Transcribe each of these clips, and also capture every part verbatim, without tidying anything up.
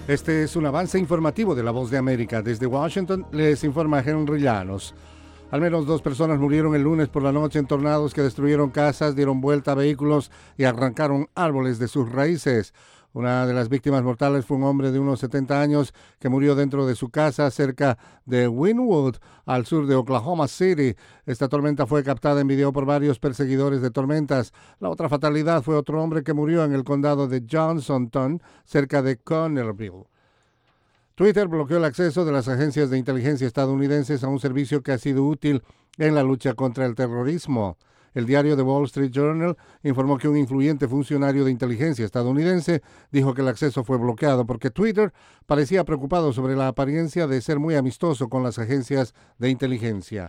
Este es un avance informativo de La Voz de América. Desde Washington les informa Henry Llanos. Al menos dos personas murieron el lunes por la noche en tornados que destruyeron casas, dieron vuelta a vehículos y arrancaron árboles de sus raíces. Una de las víctimas mortales fue un hombre de unos setenta años que murió dentro de su casa cerca de Wynwood, al sur de Oklahoma City. Esta tormenta fue captada en video por varios perseguidores de tormentas. La otra fatalidad fue otro hombre que murió en el condado de Johnsonton, cerca de Connerville. Twitter bloqueó el acceso de las agencias de inteligencia estadounidenses a un servicio que ha sido útil en la lucha contra el terrorismo. El diario The Wall Street Journal informó que un influyente funcionario de inteligencia estadounidense dijo que el acceso fue bloqueado porque Twitter parecía preocupado sobre la apariencia de ser muy amistoso con las agencias de inteligencia.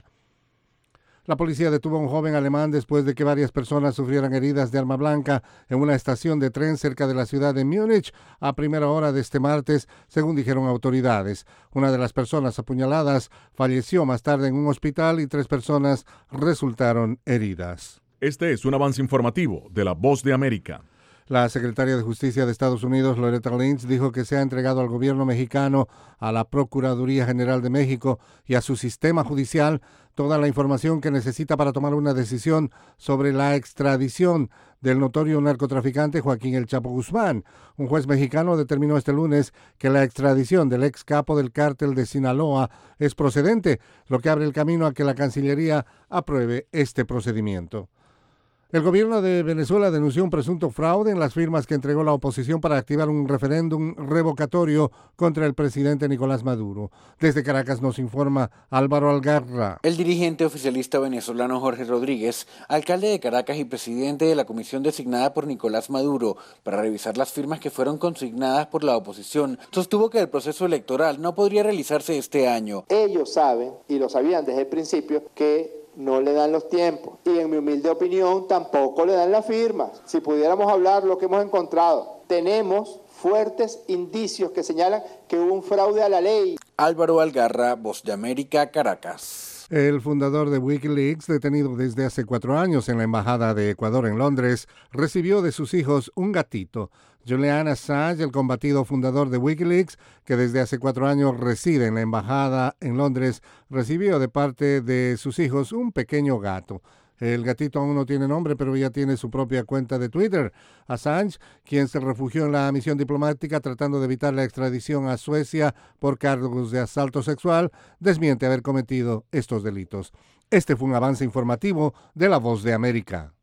La policía detuvo a un joven alemán después de que varias personas sufrieran heridas de arma blanca en una estación de tren cerca de la ciudad de Múnich a primera hora de este martes, según dijeron autoridades. Una de las personas apuñaladas falleció más tarde en un hospital y tres personas resultaron heridas. Este es un avance informativo de La Voz de América. La secretaria de Justicia de Estados Unidos, Loretta Lynch, dijo que se ha entregado al gobierno mexicano, a la Procuraduría General de México y a su sistema judicial toda la información que necesita para tomar una decisión sobre la extradición del notorio narcotraficante Joaquín El Chapo Guzmán. Un juez mexicano determinó este lunes que la extradición del ex capo del cártel de Sinaloa es procedente, lo que abre el camino a que la Cancillería apruebe este procedimiento. El gobierno de Venezuela denunció un presunto fraude en las firmas que entregó la oposición para activar un referéndum revocatorio contra el presidente Nicolás Maduro. Desde Caracas nos informa Álvaro Algarra. El dirigente oficialista venezolano Jorge Rodríguez, alcalde de Caracas y presidente de la comisión designada por Nicolás Maduro para revisar las firmas que fueron consignadas por la oposición, sostuvo que el proceso electoral no podría realizarse este año. Ellos saben, y lo sabían desde el principio, que no le dan los tiempos y en mi humilde opinión tampoco le dan las firmas. Si pudiéramos hablar lo que hemos encontrado, tenemos fuertes indicios que señalan que hubo un fraude a la ley. Álvaro Algarra, Voz de América, Caracas. El fundador de Wikileaks, detenido desde hace cuatro años en la Embajada de Ecuador en Londres, recibió de sus hijos un gatito. Julian Assange, el combatido fundador de Wikileaks, que desde hace cuatro años reside en la Embajada en Londres, recibió de parte de sus hijos un pequeño gato. El gatito aún no tiene nombre, pero ya tiene su propia cuenta de Twitter. Assange, quien se refugió en la misión diplomática tratando de evitar la extradición a Suecia por cargos de asalto sexual, desmiente haber cometido estos delitos. Este fue un avance informativo de La Voz de América.